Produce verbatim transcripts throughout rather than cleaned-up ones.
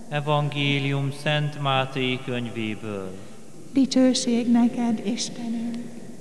Evangélium Szent Máté könyvéből. Dicsőség neked, Istenünk!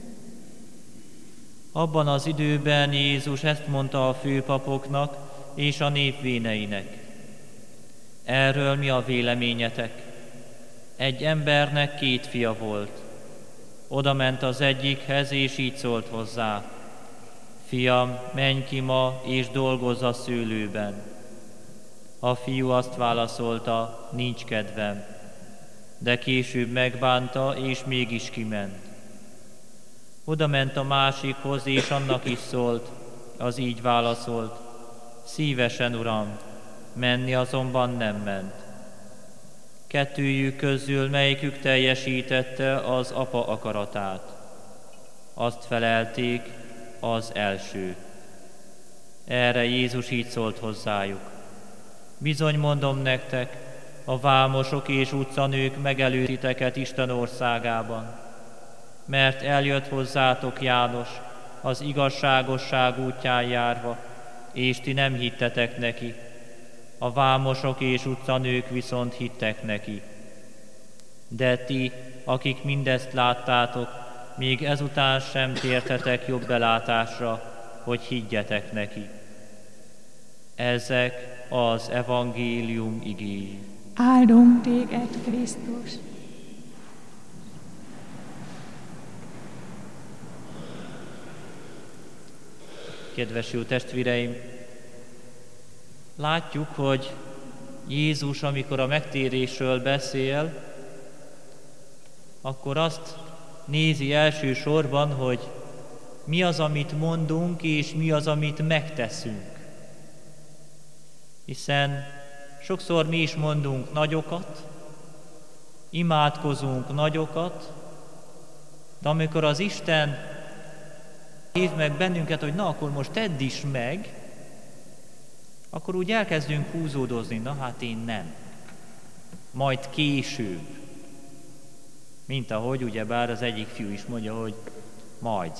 Abban az időben Jézus ezt mondta a főpapoknak és a nép véneinek. Erről mi a véleményetek? Egy embernek két fia volt. Oda ment az egyikhez, és így szólt hozzá: Fiam, menj ki ma, és dolgozz a szőlőben. A fiú azt válaszolta: nincs kedvem. De később megbánta, és mégis kiment. Oda ment a másikhoz, és annak is szólt, az így válaszolt: szívesen, uram, menni azonban nem ment. Kettőjük közül melyikük teljesítette az apa akaratát? Azt felelték: az első. Erre Jézus így szólt hozzájuk: bizony mondom nektek, a vámosok és utcanők megelőzik titeket Isten országában. Mert eljött hozzátok János, az igazságosság útján járva, és ti nem hittetek neki. A vámosok és utcanők viszont hittek neki. De ti, akik mindezt láttátok, még ezután sem tértetek jobb belátásra, hogy higgyetek neki. Ezek az evangélium igéi. Áldunk téged, Krisztus! Kedves jó testvéreim, látjuk, hogy Jézus, amikor a megtérésről beszél, akkor azt nézi elsősorban, hogy mi az, amit mondunk, és mi az, amit megteszünk. Hiszen sokszor mi is mondunk nagyokat, imádkozunk nagyokat, de amikor az Isten hív meg bennünket, hogy na, akkor most tedd is meg, akkor úgy elkezdünk húzódozni, na hát én nem. Majd később. Mint ahogy ugyebár az egyik fiú is mondja, hogy majd.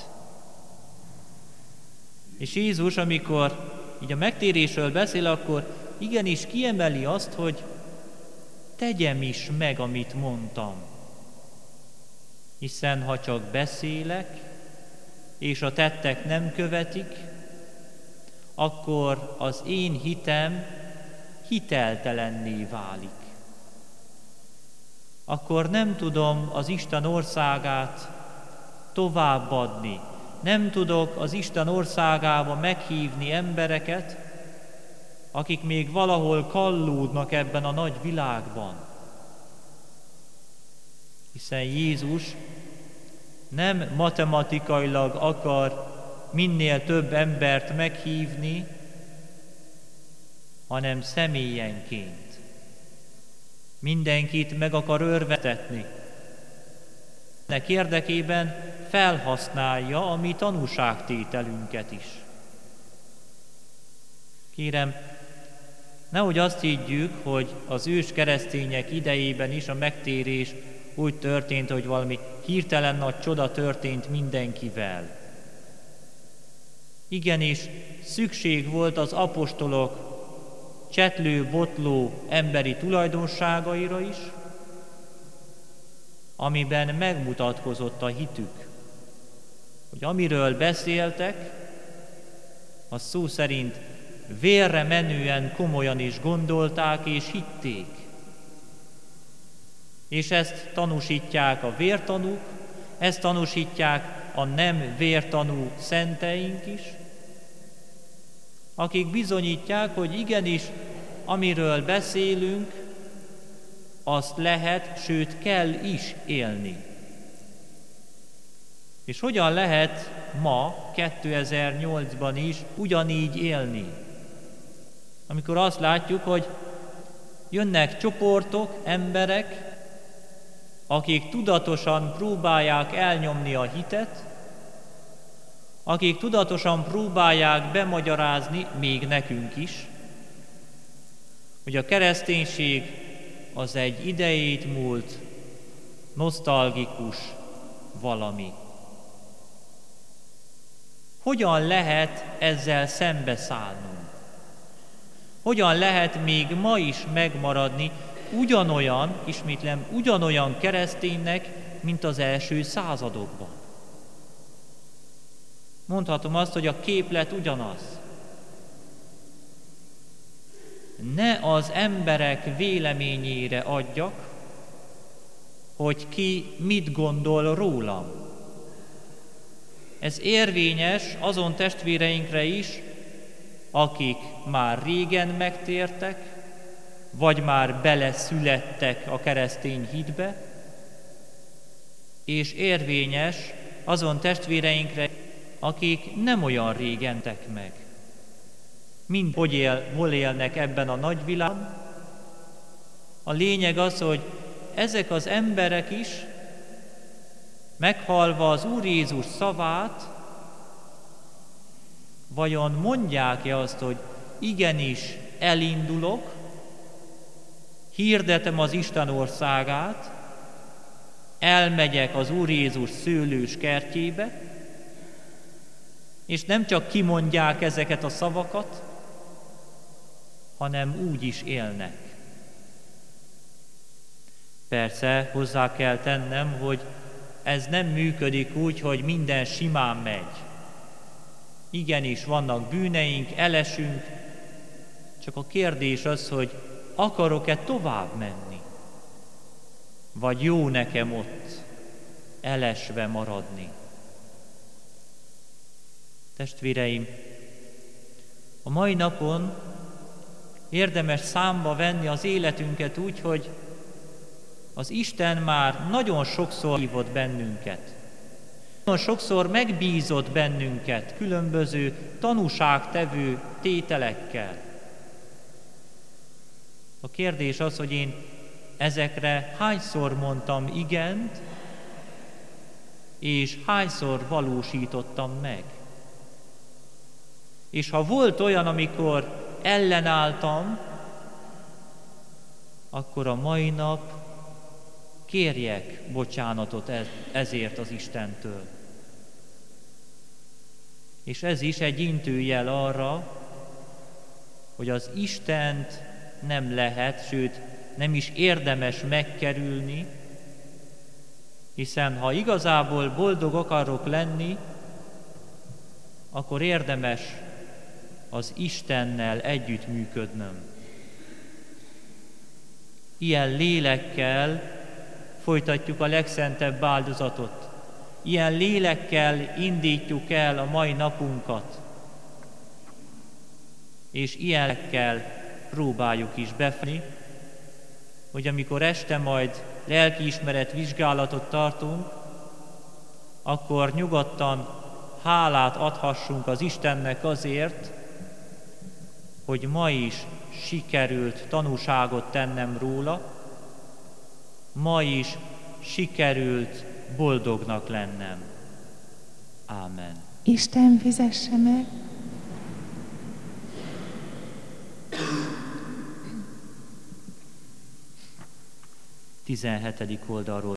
És Jézus, amikor így a megtérésről beszél, akkor igenis kiemeli azt, hogy tegyem is meg, amit mondtam. Hiszen ha csak beszélek, és a tettek nem követik, akkor az én hitem hiteltelenné válik. Akkor nem tudom az Isten országát továbbadni, nem tudok az Isten országába meghívni embereket, akik még valahol kallódnak ebben a nagy világban. Hiszen Jézus nem matematikailag akar minél több embert meghívni, hanem személyenként. Mindenkit meg akar örvetetni. Ennek érdekében felhasználja a mi tanúságtételünket is. Kérem, nehogy azt higgyük, hogy az ős keresztények idejében is a megtérés úgy történt, hogy valami hirtelen nagy csoda történt mindenkivel. Igenis, szükség volt az apostolok csetlő-botló emberi tulajdonságaira is, amiben megmutatkozott a hitük, hogy amiről beszéltek, az szó szerint vérre menően komolyan is gondolták és hitték. És ezt tanúsítják a vértanúk, ezt tanúsítják a nem vértanú szenteink is, akik bizonyítják, hogy igenis, amiről beszélünk, azt lehet, sőt kell is élni. És hogyan lehet ma, kétezer-nyolcban is ugyanígy élni? Amikor azt látjuk, hogy jönnek csoportok, emberek, akik tudatosan próbálják elnyomni a hitet, akik tudatosan próbálják bemagyarázni, még nekünk is, hogy a kereszténység az egy idejét múlt, nosztalgikus valami. Hogyan lehet ezzel szembeszállnunk? Hogyan lehet még ma is megmaradni ugyanolyan, ismétlem, ugyanolyan kereszténynek, mint az első századokban. Mondhatom azt, hogy a képlet ugyanaz. Ne az emberek véleményére adjak, hogy ki mit gondol rólam. Ez érvényes azon testvéreinkre is, akik már régen megtértek, vagy már beleszülettek a keresztény hitbe, és érvényes azon testvéreinkre, akik nem olyan régen tek meg. Mind hogy él, hol élnek ebben a nagy világban. A lényeg az, hogy ezek az emberek is, meghallva az Úr Jézus szavát, vajon mondják-e azt, hogy igenis elindulok, hirdetem az Isten országát, elmegyek az Úr Jézus szőlős kertjébe, és nem csak kimondják ezeket a szavakat, hanem úgy is élnek. Persze hozzá kell tennem, hogy ez nem működik úgy, hogy minden simán megy. Igenis, vannak bűneink, elesünk, csak a kérdés az, hogy akarok-e tovább menni, vagy jó nekem ott elesve maradni. Testvéreim, a mai napon érdemes számba venni az életünket úgy, hogy az Isten már nagyon sokszor hívott bennünket. Nagyon sokszor megbízott bennünket különböző tanúságtevő tételekkel. A kérdés az, hogy én ezekre hányszor mondtam igent, és hányszor valósítottam meg. És ha volt olyan, amikor ellenálltam, akkor a mai nap kérjek bocsánatot ezért az Istentől. És ez is egy intőjel arra, hogy az Istent nem lehet, sőt nem is érdemes megkerülni, hiszen ha igazából boldog akarok lenni, akkor érdemes az Istennel együttműködnöm. Ilyen lélekkel folytatjuk a legszentebb áldozatot. Ilyen lélekkel indítjuk el a mai napunkat. És ilyenekkel próbáljuk is befejezni, hogy amikor este majd lelkiismeret vizsgálatot tartunk, akkor nyugodtan hálát adhassunk az Istennek azért, hogy ma is sikerült tanúságot tennem róla, ma is sikerült boldognak lennem. Ámen. Isten fizesse meg. tizenhetedik oldalról